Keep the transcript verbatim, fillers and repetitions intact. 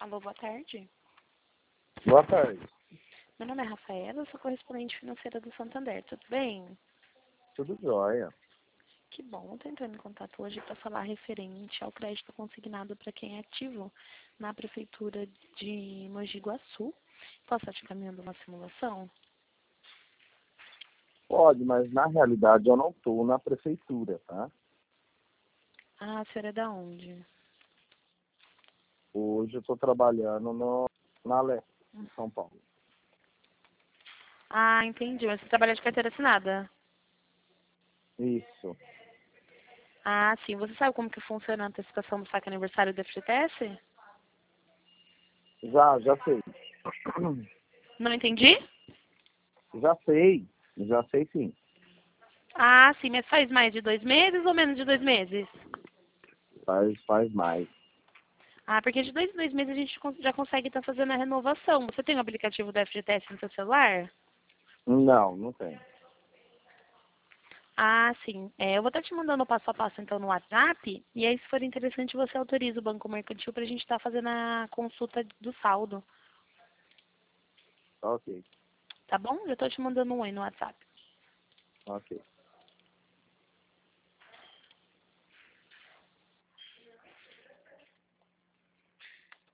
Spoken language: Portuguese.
Alô, boa tarde. Boa tarde. Meu nome é Rafaela, eu sou correspondente financeira do Santander, tudo bem? Tudo jóia. Que bom, estou entrando em contato hoje para falar referente ao crédito consignado para quem é ativo na Prefeitura de Mogi Guaçu. Posso estar te caminhando uma simulação? Pode, mas na realidade eu não estou na prefeitura, tá? Ah, a senhora é da onde? Hoje eu estou trabalhando no, na Leste, em São Paulo. Ah, entendi, mas você trabalha de carteira assinada? Isso. Ah, sim. Você sabe como que funciona a antecipação do saque aniversário do F G T S? Já, já sei. Não entendi? Já sei. Já sei sim. Ah, sim, mas faz mais de dois meses ou menos de dois meses? Faz, faz mais. Ah, porque de dois em dois meses a gente cons- já consegue estar fazendo a renovação. Você tem o aplicativo do F G T S no seu celular? Não, não tem. Ah, sim. É, eu vou estar te mandando o passo a passo então no WhatsApp. E aí, se for interessante, você autoriza o Banco Mercantil para a gente estar fazendo a consulta do saldo. Ok, Tá bom? Já estou te mandando um oi no WhatsApp. ok.